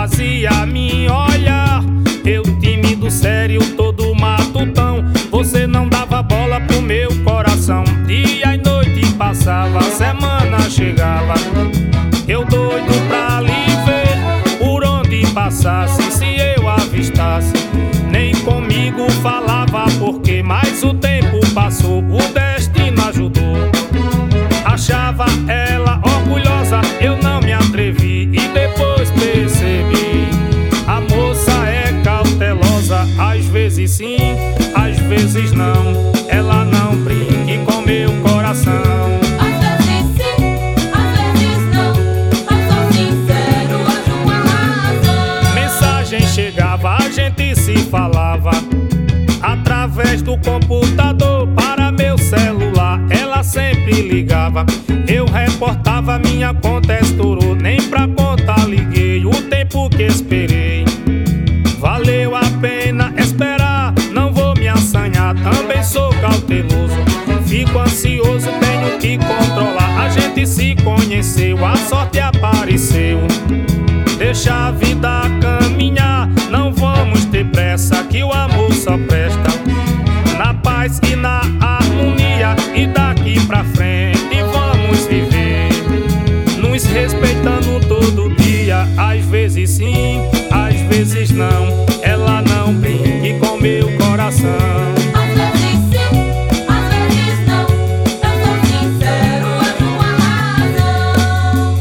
fazia me olhar. Eu tímido, sério, todo matutão. Você não dava bola pro meu coração. Dia e noite passava, semana chegava. Eu doido pra lhe ver, por onde passasse, se eu avistasse. Nem comigo falava porque mais o tempo passou, o destino ajudou. Achava ela orgulhosa, eu não me atrevi e depois percebi. A moça é cautelosa, às vezes sim, às vezes não. Ela não brinque com meu coração. Às vezes sim, às vezes não. Mas sou sincero, acho uma razão. Mensagem chegava, a gente se falava através do computador para meu celular. Ela sempre ligava, eu reportava, minha conta estourou. Nem pra conta liguei, o tempo que esperei valeu a pena esperar. Não vou me assanhar, também sou cauteloso. Fico ansioso, tenho que controlar. A gente se conheceu, a sorte apareceu. Deixa a vida caminhar, não vamos ter pressa, que o amor só presta na paz e na harmonia. E daqui pra frente vamos viver, nos respeitando todo dia. Às vezes sim, às vezes não. Ela não brinque com meu coração. Às vezes sim, às vezes não. Eu sou sincero, acho uma razão.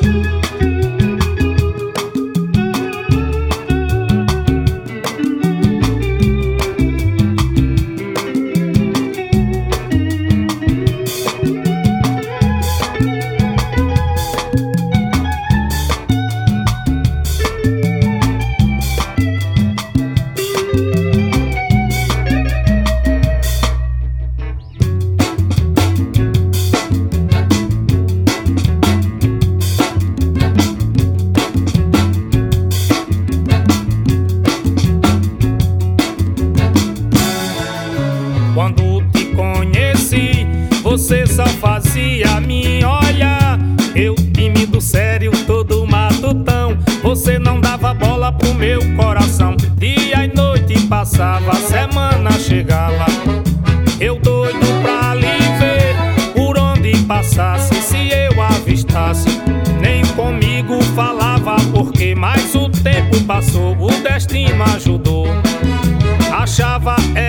Quando te conheci, você só fazia me olhar. Eu tímido, sério, todo matutão. Você não dava bola pro meu coração. Dia e noite passava, semana chegava. Eu doido pra lhe ver, por onde passasse, se eu avistasse. Nem comigo falava porque mais o tempo passou, o destino ajudou. Achava